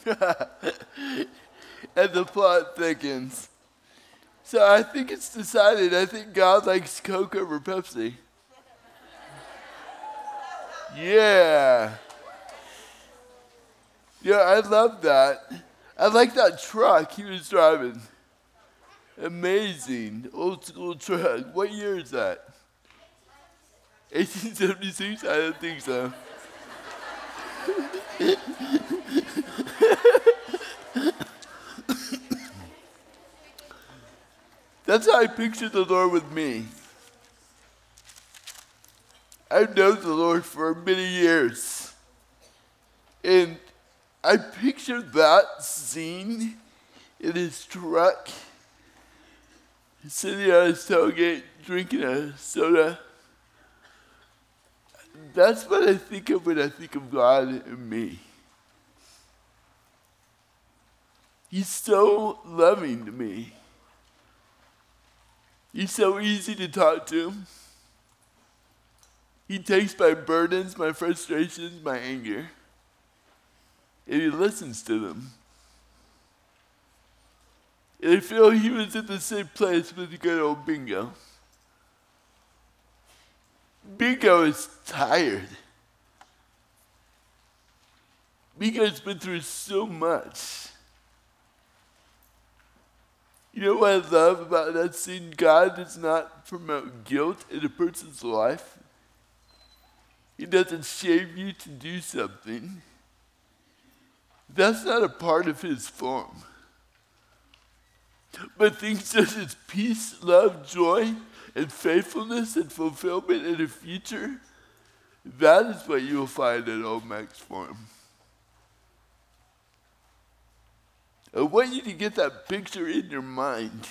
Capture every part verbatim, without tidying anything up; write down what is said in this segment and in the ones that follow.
And the plot thickens. So I think it's decided. I think God likes Coke over Pepsi. Yeah. Yeah, I love that. I like that truck he was driving. Amazing. Old school truck. What year is that? eighteen seventy-six? I don't think so. That's how I picture the Lord with me. I've known the Lord for many years. And I picture that scene in his truck, sitting on his tailgate, drinking a soda. That's what I think of when I think of God and me. He's so loving to me. He's so easy to talk to. He takes my burdens, my frustrations, my anger, and he listens to them. And I feel he was in the same place with the good old Bingo. Bingo is tired. Bingo's been through so much. You know what I love about that scene? God does not promote guilt in a person's life. He doesn't shame you to do something. That's not a part of his form. But things such as peace, love, joy, and faithfulness and fulfillment in the future, that is what you will find in Old Mac's form. I want you to get that picture in your mind.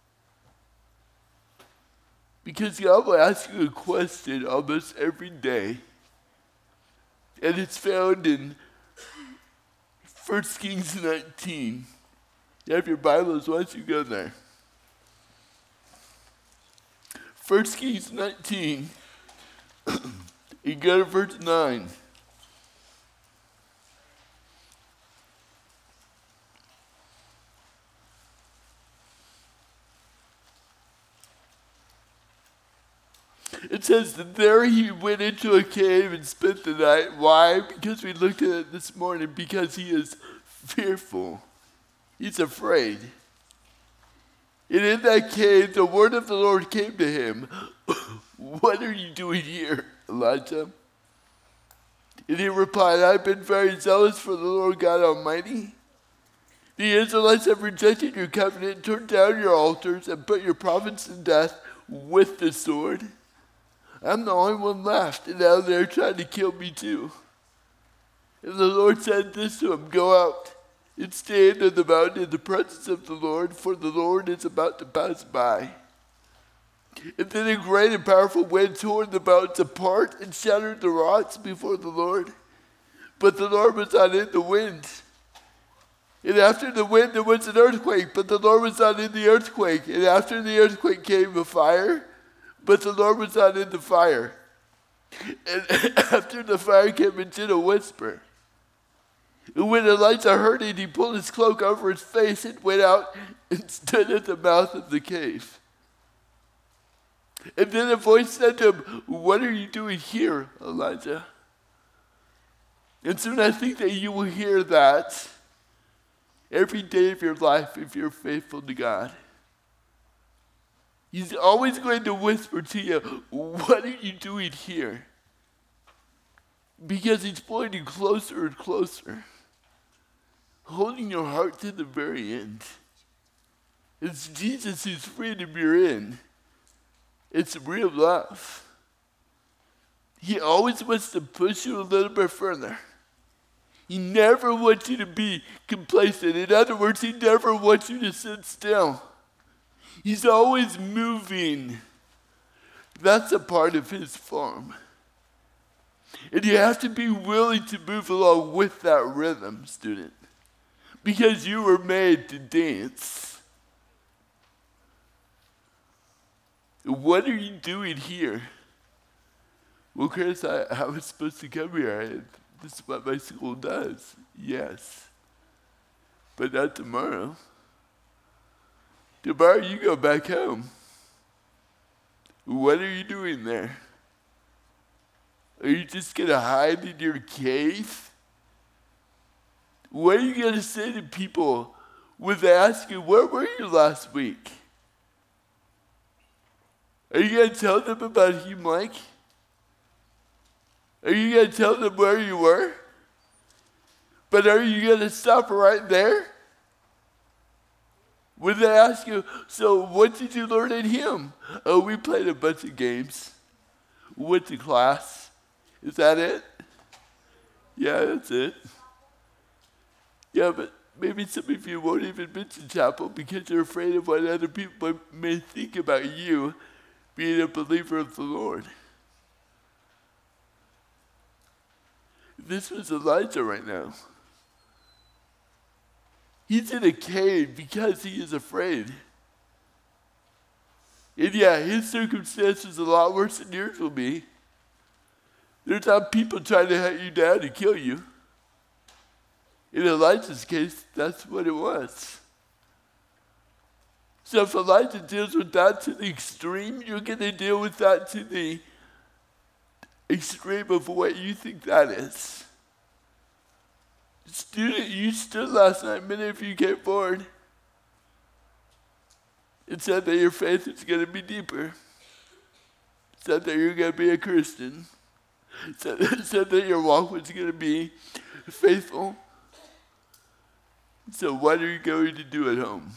Because God will ask you a question almost every day. And it's found in First Kings nineteen. You have your Bibles, why don't you go there? First Kings nineteen, you go to verse nine. It says that there he went into a cave and spent the night. Why? Because we looked at it this morning. Because he is fearful. He's afraid. And in that cave, the word of the Lord came to him. What are you doing here, Elijah? And he replied, I've been very zealous for the Lord God Almighty. The Israelites have rejected your covenant, turned down your altars, and put your prophets to death with the sword. I'm the only one left, and now they're trying to kill me too. And the Lord said this to him, go out and stand on the mountain in the presence of the Lord, for the Lord is about to pass by. And then a great and powerful wind tore the mountains apart and shattered the rocks before the Lord. But the Lord was not in the wind. And after the wind there was an earthquake, but the Lord was not in the earthquake. And after the earthquake came a fire, but the Lord was not in the fire. And after the fire came a gentle whisper. And when Elijah heard it, he pulled his cloak over his face and went out and stood at the mouth of the cave. And then a voice said to him, what are you doing here, Elijah? And soon I think that you will hear that every day of your life if you're faithful to God. He's always going to whisper to you, what are you doing here? Because he's pulling you closer and closer, holding your heart to the very end. It's Jesus whose freedom you're in. It's real love. He always wants to push you a little bit further. He never wants you to be complacent. In other words, he never wants you to sit still. He's always moving. That's a part of his form. And you have to be willing to move along with that rhythm, student, because you were made to dance. What are you doing here? Well, Chris, I, I was supposed to come here. I, this is what my school does. Yes. but not tomorrow. Tomorrow you go back home. What are you doing there? Are you just going to hide in your cave? What are you going to say to people when they ask you, where were you last week? Are you going to tell them about Hume Lake? Are you going to tell them where you were? But are you going to stop right there? When they ask you, so what did you learn in Hume? Oh, we played a bunch of games. Went to class. Is that it? Yeah, that's it. Yeah, but maybe some of you won't even mention chapel because you're afraid of what other people may think about you being a believer of the Lord. This was Elijah right now. He's in a cave because he is afraid. And yeah, his circumstances are a lot worse than yours will be. There's not people trying to hunt you down and kill you. In Elijah's case, that's what it was. So if Elijah deals with that to the extreme, you're going to deal with that to the extreme of what you think that is. Student, you stood last night, many of you came forward and said that your faith is going to be deeper. Said that you're going to be a Christian. Said, said that your walk was going to be faithful. So what are you going to do at home?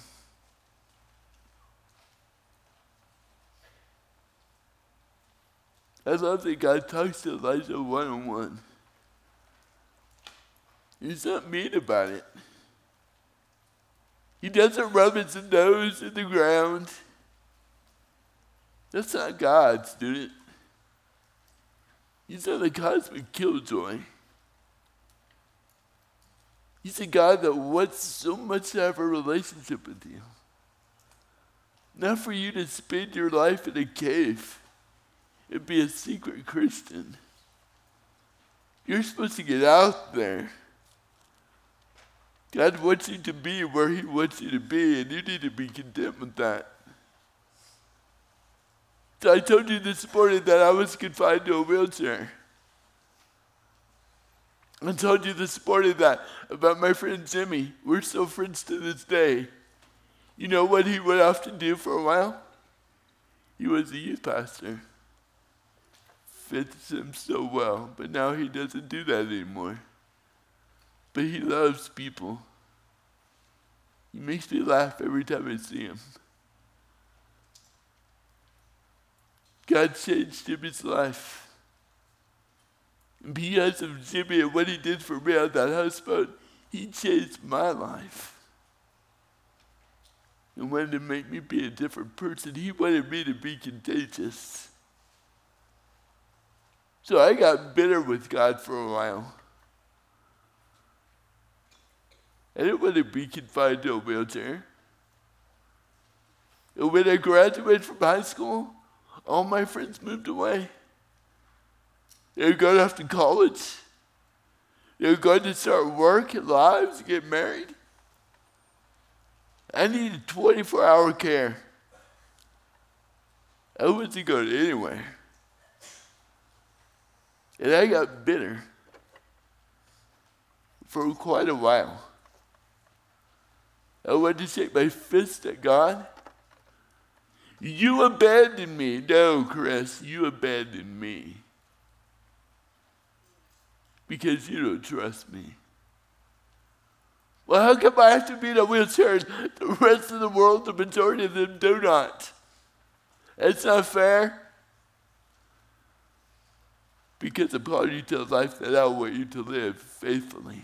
I love that God talks to Elijah one-on-one. He's not mean about it. He doesn't rub his nose in the ground. That's not God, student. He's not a cosmic killjoy. He's a God that wants so much to have a relationship with you. Not for you to spend your life in a cave and be a secret Christian. You're supposed to get out there. God wants you to be where he wants you to be, and you need to be content with that. So I told you this morning that I was confined to a wheelchair. I told you this morning that about my friend Jimmy. We're still friends to this day. You know what he went off to do for a while? He was a youth pastor. Fits him so well, but now he doesn't do that anymore. But he loves people. He makes me laugh every time I see him. God changed Jimmy's life. And because of Jimmy and what he did for me on that houseboat, he changed my life. And wanted to make me be a different person. He wanted me to be contagious. So I got bitter with God for a while. I didn't want to be confined to a wheelchair. And when I graduated from high school, all my friends moved away. They were going off to college. They were going to start work and lives, get married. I needed twenty-four hour care. I wasn't going anywhere. And I got bitter for quite a while. I wanted to shake my fist at God. You abandoned me. No, Chris, you abandoned me. Because you don't trust me. Well, how come I have to be in a wheelchair and the rest of the world, the majority of them, do not? That's not fair. Because I'm calling you to a life that I want you to live faithfully.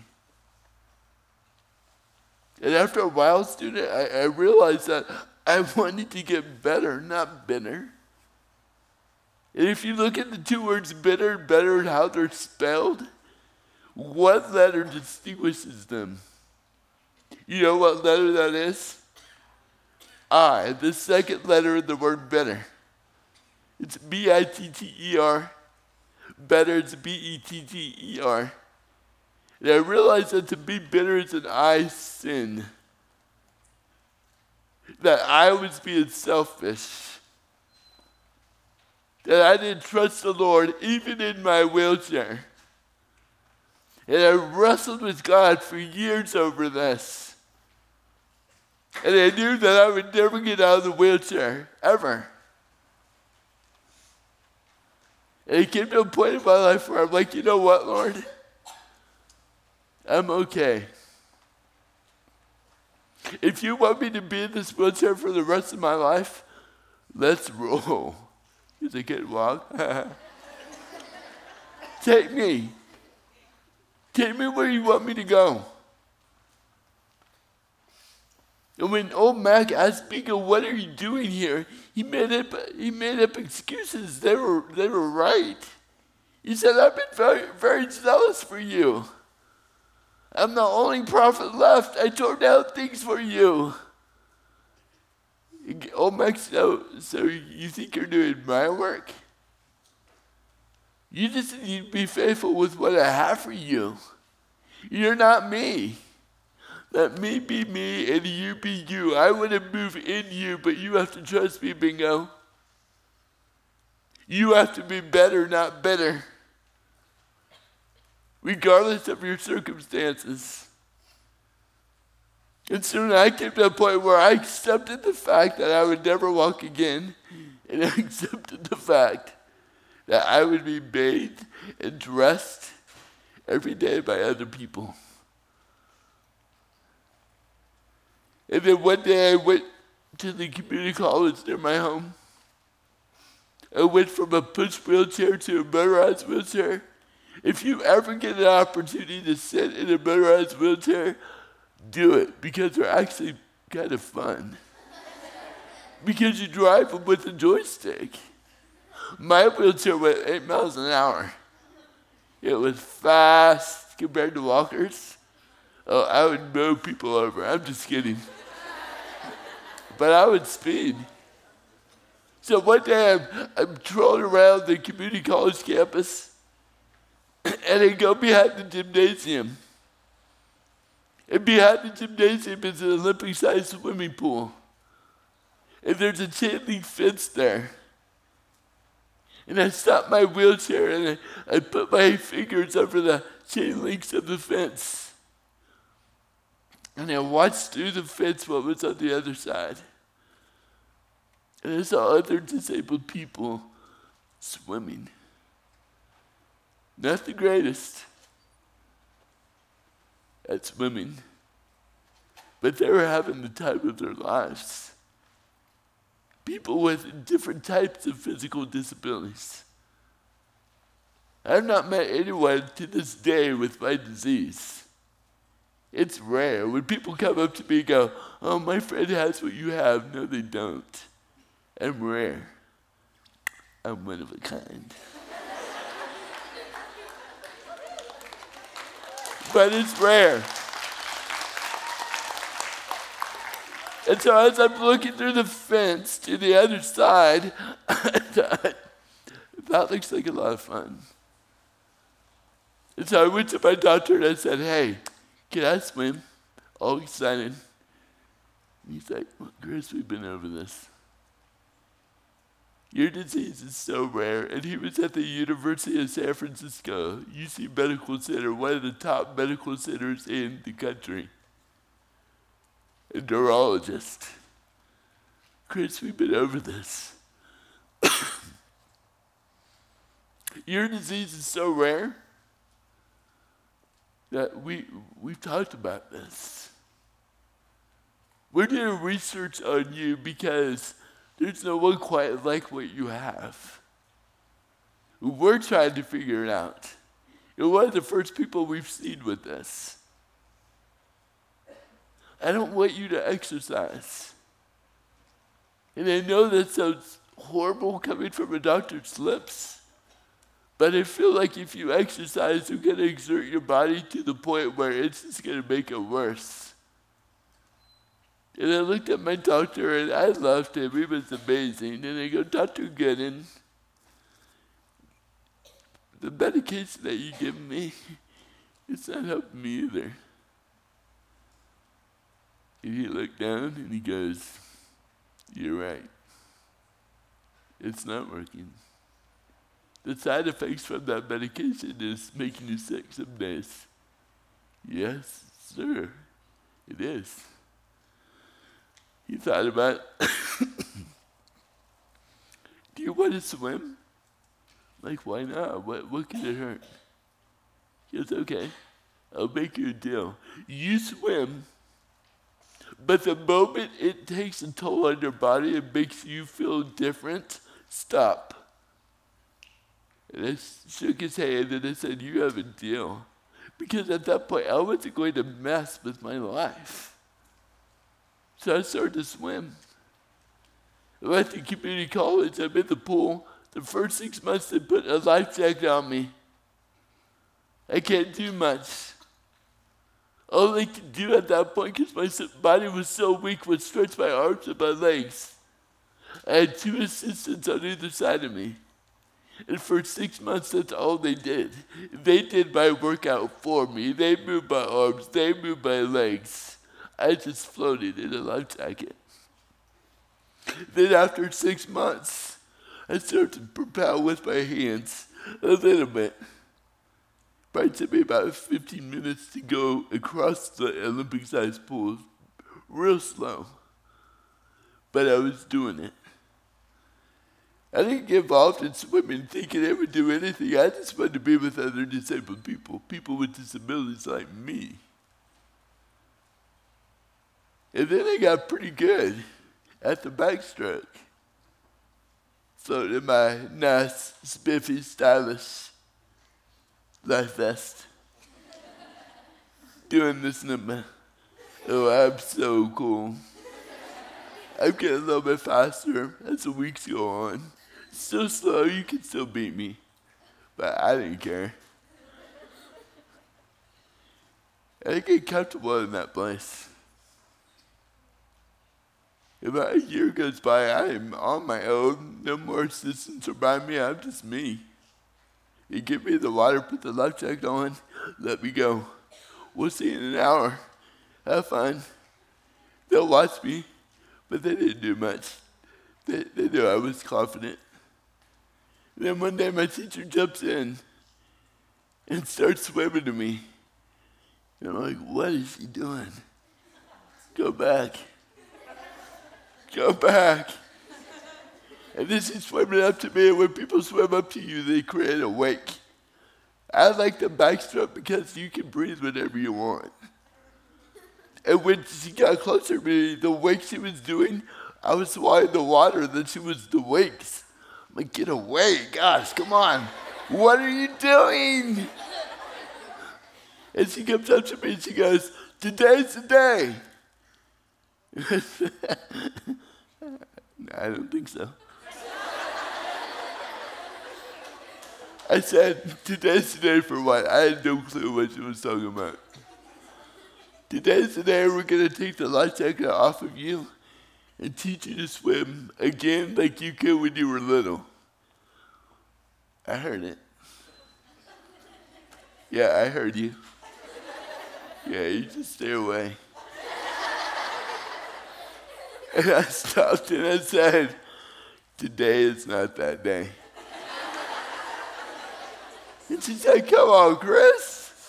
And after a while, student, I, I realized that I wanted to get better, not bitter. And if you look at the two words bitter and better and how they're spelled, what letter distinguishes them? You know what letter that is? I, the second letter in the word better. It's B I T T E R. Better, it's B E T T E R. And I realized that to be bitter is an I sin. that I was being selfish, that I didn't trust the Lord even in my wheelchair. And I wrestled with God for years over this. And I knew that I would never get out of the wheelchair, ever. And it came to a point in my life where I'm like, you know what, Lord? I'm okay. If you want me to be in this wheelchair for the rest of my life, let's roll. Because I can't walk. Take me. Take me where you want me to go. And when old Mac asked Bingo, what are you doing here? He made up, he made up excuses. They were, they were right. He said, I've been very, very zealous for you. I'm the only prophet left. I tore down things for you. Old Mac, so, so you think you're doing my work? You just need to be faithful with what I have for you. You're not me. Let me be me and you be you. I want to move in you, but you have to trust me, Bingo. You have to be better, not bitter. Regardless of your circumstances. And soon I came to a point where I accepted the fact that I would never walk again, and I accepted the fact that I would be bathed and dressed every day by other people. And then one day I went to the community college near my home. I went from a push wheelchair to a motorized wheelchair. If you ever get an opportunity to sit in a motorized wheelchair, do it, because they're actually kind of fun. Because you drive them with a joystick. My wheelchair went eight miles an hour. It was fast compared to walkers. Oh, I would mow people over. I'm just kidding. But I would speed. So one day I'm, I'm trolling around the community college campus, and I go behind the gymnasium. And behind the gymnasium is an Olympic-sized swimming pool. And there's a chain link fence there. And I stopped my wheelchair and I, I put my fingers over the chain links of the fence. And I watched through the fence what was on the other side. And I saw other disabled people swimming. Not the greatest at swimming, but they were having the time of their lives. People with different types of physical disabilities. I've not met anyone to this day with my disease. It's rare. When people come up to me and go, oh, my friend has what you have. No, they don't. I'm rare. I'm one of a kind. But it's rare. And so as I'm looking through the fence to the other side, I thought, that looks like a lot of fun. And so I went to my doctor and I said, hey, can I swim? All excited. And he's like, well, Chris, we've been over this. Your disease is so rare. And he was at the University of San Francisco, U C Medical Center, one of the top medical centers in the country. A neurologist. Chris, we've been over this. Your disease is so rare that we, we've talked about this. We're doing research on you because there's no one quite like what you have. We're trying to figure it out. You're one of the first people we've seen with this. I don't want you to exercise. And I know that sounds horrible coming from a doctor's lips, but I feel like if you exercise, you're going to exert your body to the point where it's just going to make it worse. And I looked at my doctor, and I loved him. He was amazing. And I go, Doctor Gooden, the medication that you give me, it's not helping me either. And he looked down, and he goes, You're right. It's not working. The side effects from that medication is making you sick some days. Yes, sir, it is. You thought about, do you want to swim? Like, why not? What, what could it hurt? He goes, okay, I'll make you a deal. You swim, but the moment it takes a toll on your body and makes you feel different, stop. And I shook his hand and I said, you have a deal. Because at that point, I wasn't going to mess with my life. So I started to swim. I went to community college, I'm in the pool. The first six months they put a life jacket on me. I can't do much. All I could do at that point, because my body was so weak, was stretch my arms and my legs. I had two assistants on either side of me. And for six months, that's all they did. They did my workout for me. They moved my arms. They moved my legs. I just floated in a life jacket. Then after six months, I started to propel with my hands a little bit. Probably took me about fifteen minutes to go across the Olympic-sized pool, real slow. But I was doing it. I didn't get involved in swimming thinking I would do anything. I just wanted to be with other disabled people, people with disabilities like me. And then I got pretty good at the backstroke. Floating in my nice, spiffy, stylish life vest. Doing this number. Oh, I'm so cool. I'm getting a little bit faster as the weeks go on. So slow, you can still beat me. But I didn't care. I get comfortable in that place. About a year goes by, I am on my own. No more assistants around me, I'm just me. You give me the water, put the life jacket on, let me go. We'll see in an hour. Have fun. They'll watch me, but they didn't do much. They, they knew I was confident. Then one day my teacher jumps in and starts swimming to me. And I'm like, what is she doing? Go back. Go back. And then she's swimming up to me, and when people swim up to you, they create a wake. I like the backstroke because you can breathe whenever you want. And when she got closer to me, the wake she was doing, I was swallowing the water, then she was the wakes. I'm like, get away, gosh, come on. What are you doing? And she comes up to me and she goes, today's the day. I don't think so. I said, today's the day for what? I had no clue what she was talking about. Today's the day we're going to take the life jacket off of you and teach you to swim again like you could when you were little. I heard it. Yeah, I heard you. Yeah, you just stay away. And I stopped and I said, today is not that day. And she said, come on, Chris.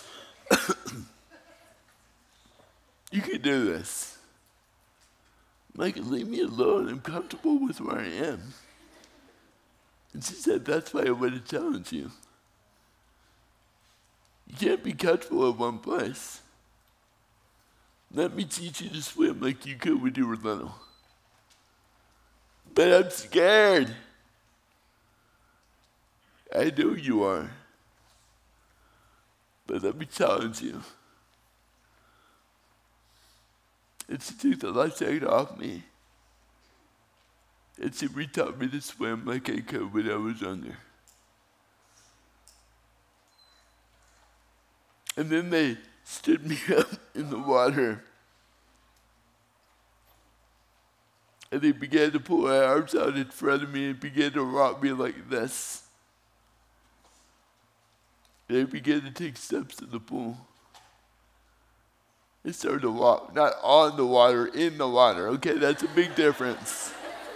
You can do this. I'm like, leave me alone. I'm comfortable with where I am. And she said, that's why I want to challenge you. You can't be comfortable in one place. Let me teach you to swim like you could when you were little. But I'm scared. I know you are. But let me challenge you. And she took the life jacket off me. And she re-taught me to swim like I could when I was younger. And then they stood me up in the water. And they began to pull my arms out in front of me and began to rock me like this. And I began to take steps in the pool. I started to walk, not on the water, in the water. Okay, that's a big difference.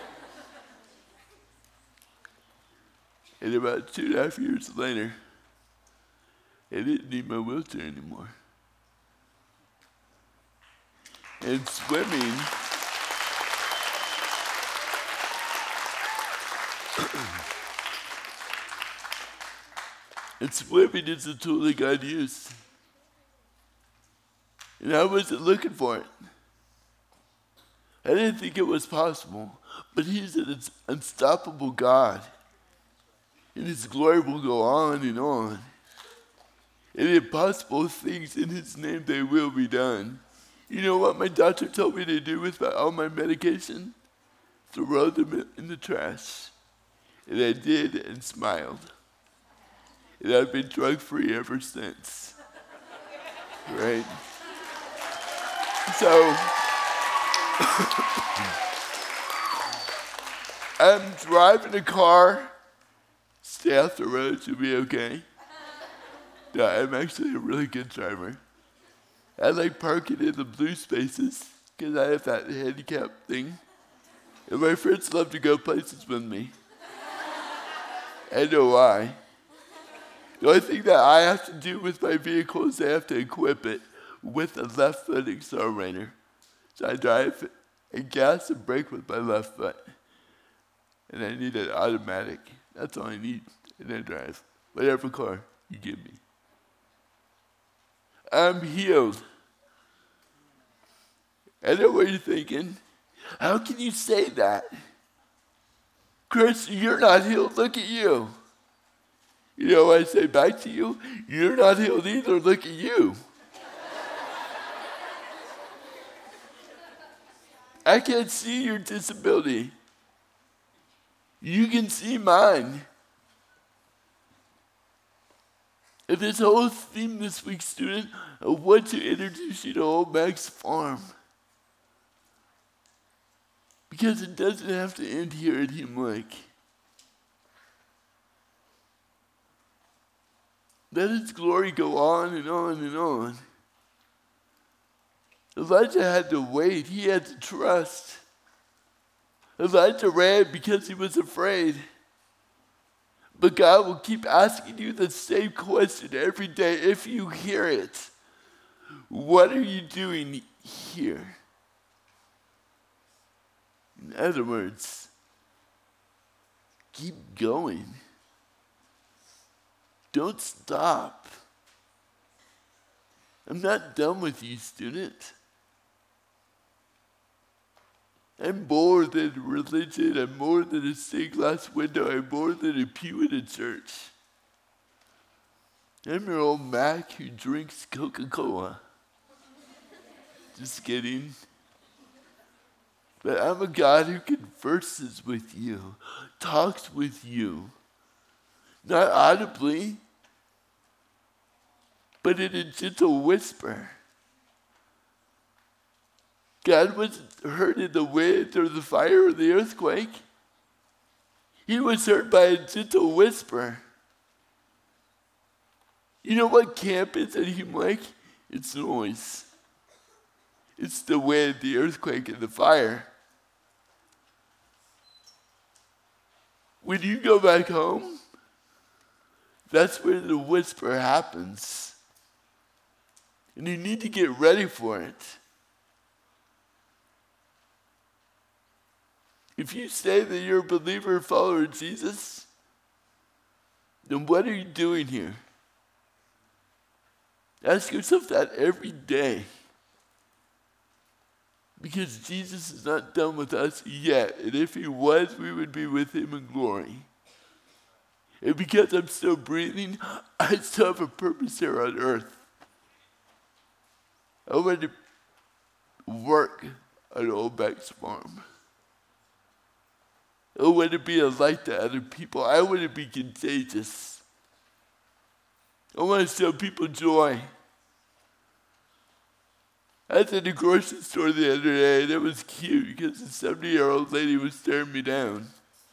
And about two and a half years later, I didn't need my wheelchair anymore. And swimming and swimming is a tool that God used. And I wasn't looking for it. I didn't think it was possible. But He's an unstoppable God. And His glory will go on and on. And impossible things in His name, they will be done. You know what my doctor told me to do with my, all my medication? Throw them in the trash. And I did and smiled. And I've been drug-free ever since. Right? So, I'm driving a car. Stay off the road, you'll be okay. No, I'm actually a really good driver. I like parking in the blue spaces because I have that handicap thing. And my friends love to go places with me. I know why. The only thing that I have to do with my vehicle is I have to equip it with a left foot accelerator. So I drive and gas and brake with my left foot. And I need an automatic. That's all I need. And I drive whatever car you give me. I'm healed. I know what you're thinking. How can you say that? Chris, you're not healed. Look at you. You know what I say back to you? You're not healed either. Look at you. I can't see your disability. You can see mine. And this whole theme this week, student, I want to introduce you to Old Max Farm. Because it doesn't have to end here at Hume Lake. Let His glory go on and on and on. Elijah had to wait. He had to trust. Elijah ran because he was afraid. But God will keep asking you the same question every day if you hear it. What are you doing here? In other words, keep going. Don't stop. I'm not done with you, student. I'm more than religion. I'm more than a stained glass window. I'm more than a pew in a church. I'm your old Mac who drinks Coca-Cola. Just kidding. But I'm a God who converses with you, talks with you. Not audibly, but in a gentle whisper. God wasn't heard in the wind or the fire or the earthquake. He was heard by a gentle whisper. You know what camp is at Hume Lake? It's noise. It's the wind, the earthquake, and the fire. When you go back home, that's where the whisper happens. And you need to get ready for it. If you say that you're a believer and follower of Jesus, then what are you doing here? Ask yourself that every day. Because Jesus is not done with us yet. And if He was, we would be with Him in glory. And because I'm still breathing, I still have a purpose here on earth. I want to work on Old Max Farm. I want to be a light to other people. I want to be contagious. I want to show people joy. I was at the grocery store the other day, and it was cute because a seventy-year-old lady was staring me down.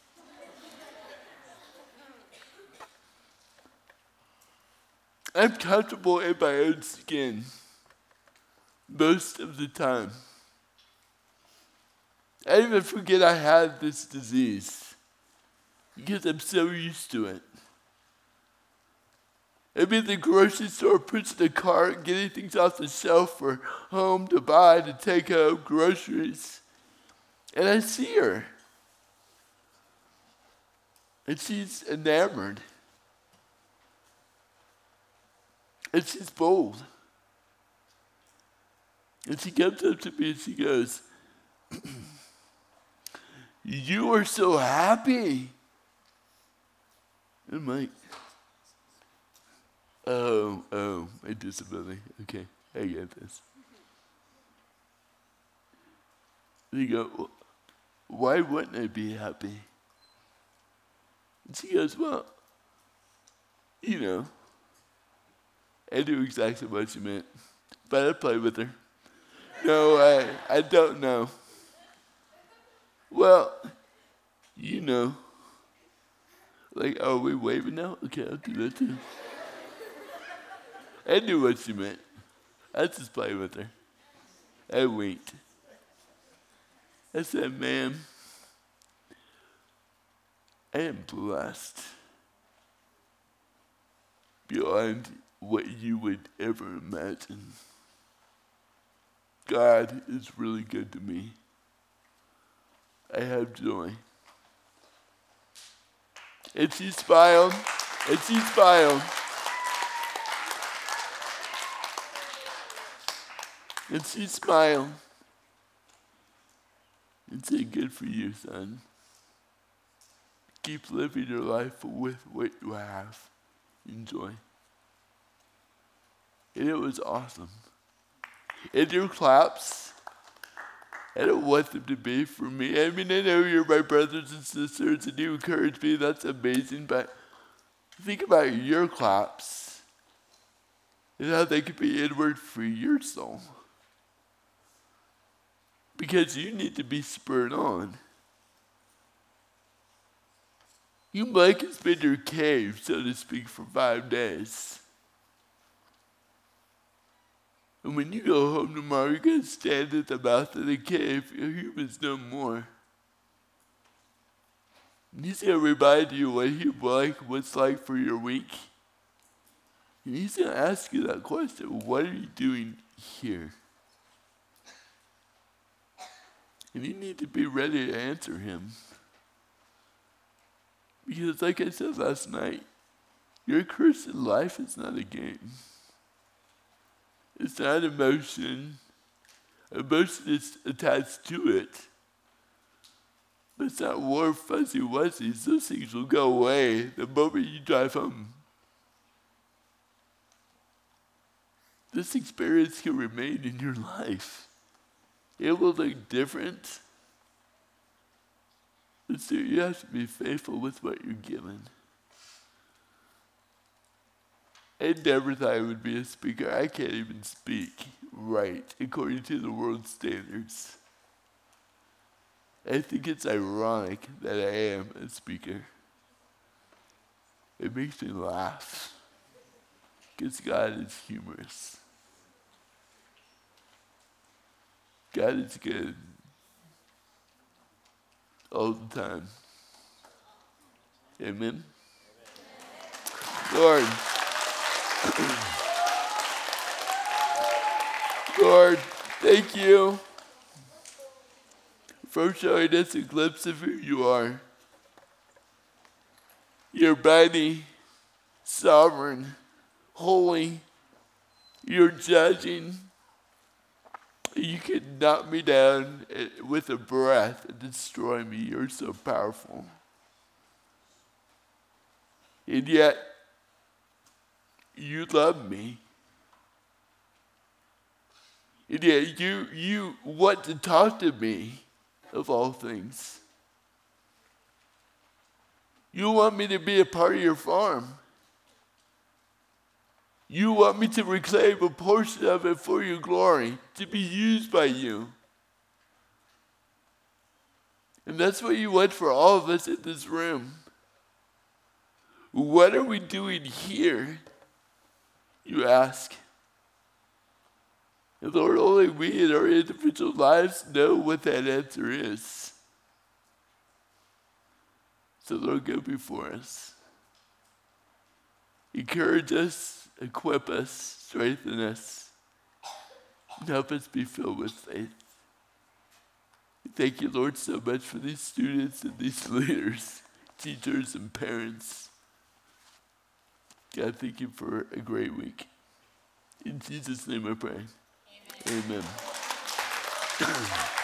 I'm comfortable in my own skin most of the time. I even forget I had this disease. because I'm so used to it. I'm in the grocery store pushing the cart, getting things off the shelf for home to buy, to take home, groceries. And I see her. And she's enamored. And she's bold. And she comes up to me and she goes, "You are so happy." I'm like, oh, oh, my disability. Okay, I get this. They go, "Well, why wouldn't I be happy?" And she goes, "Well, you know." I knew exactly what she meant, but I play with her. No, I, I don't know. Well, you know. Like, oh, are we waving now? Okay, I'll do that too. I knew what she meant. I just played with her. I winked. I said, "Ma'am, I am blessed beyond what you would ever imagine. God is really good to me. I have joy." And she smiled, and she smiled. And she smiled and said, "Good for you, son. Keep living your life with what you have. Enjoy." And it was awesome. And your claps, I don't want them to be for me. I mean, I know you're my brothers and sisters and you encourage me. That's amazing. But think about your claps and how they could be inward for your soul. Because you need to be spurred on. You might have been in your cave, so to speak, for five days. And when you go home tomorrow, you're going to stand at the mouth of the cave. Your humans no more. And he's going to remind you what he like, what's like for your week. And he's going to ask you that question. What are you doing here? And you need to be ready to answer him. Because like I said last night, your Christian life is not a game. It's not emotion. Emotion is attached to it. But it's not warm, fuzzy wuzzies. Those things will go away the moment you drive home. This experience can remain in your life. It will look different. But so you have to be faithful with what you're given. I never thought I would be a speaker. I can't even speak right according to the world's standards. I think it's ironic that I am a speaker. It makes me laugh because God is humorous. God is good all the time. Amen? Lord, Lord, thank you for showing us a glimpse of who you are. You're mighty, sovereign, holy. You're judging. You could knock me down with a breath and destroy me. You're so powerful. And yet, you love me. And yet, you, you want to talk to me, of all things. You want me to be a part of your farm. You want me to reclaim a portion of it for your glory, to be used by you. And that's what you want for all of us in this room. What are we doing here? You ask. And Lord, only we in our individual lives know what that answer is. So Lord, go before us. Encourage us, equip us, strengthen us, and help us be filled with faith. Thank you, Lord, so much for these students and these leaders, teachers and parents. God, thank you for a great week. In Jesus' name I pray. Amen. Amen.